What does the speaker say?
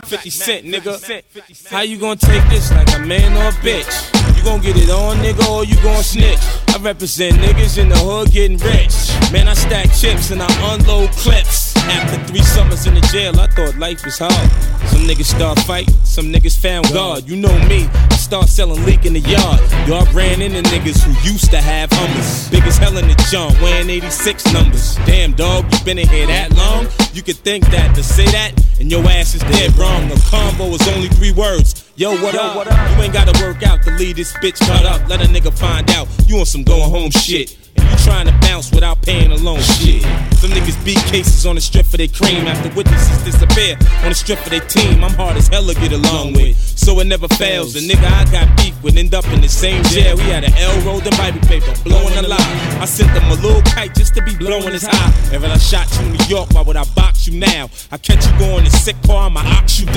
50 Cent, nigga. How you gonna take this like a man or a bitch? You gon' get it on, nigga, or you gon' snitch? I represent niggas in the hood getting rich. Man, I stack chips and I unload clips. After 3 summers in the jail, I thought life was hard. Some niggas start fighting, some niggas found God. You know me, I start selling leak in the yard. Y'all ran into niggas who used to have Hummers. Big as hell in the jump, wearing 86 numbers. Damn, dog, you been in here that long? You could think that, to say that, and your ass is dead wrong. The combo is only 3 words. Yo, what up? You ain't gotta work out to leave this bitch cut up. Let a nigga find out you on some going home shit. And you trying to bounce without paying a loan shit. Some niggas beat cases on the strip for their cream after witnesses disappear on the strip for their team. I'm hard as hell to get along with, so it never fails. The nigga I got beef would end up in the same jail. We had an L rolled in Bible paper, blowing a lot. I sent him a little kite just to be blowing his high. Ever I shot you in New York, why would I box you now? I catch you going to sick car, I'ma ox you down.